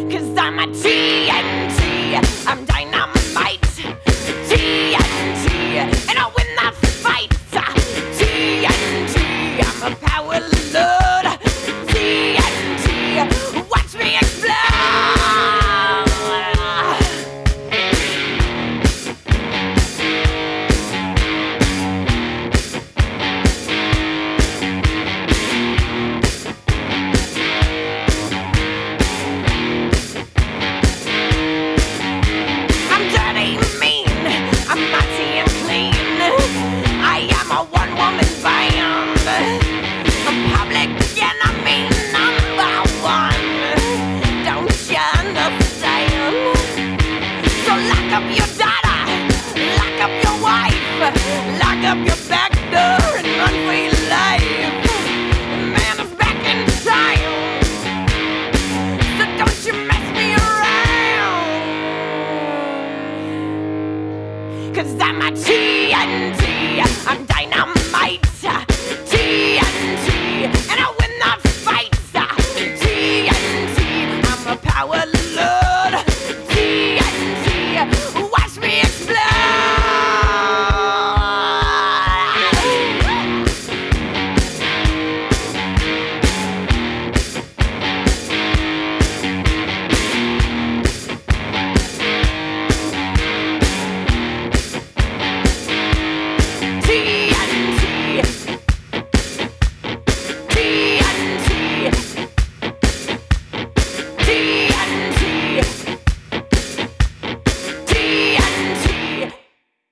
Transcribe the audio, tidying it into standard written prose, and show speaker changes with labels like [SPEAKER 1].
[SPEAKER 1] 'Cause I'm a TNT, I'm dynamite. TNT, and I'll win the fight. TNT, I'm a power load. TNT, watch me explode. Lock up your back door and run for your life. The man is back in time, so don't you mess me around. 'Cause I'm a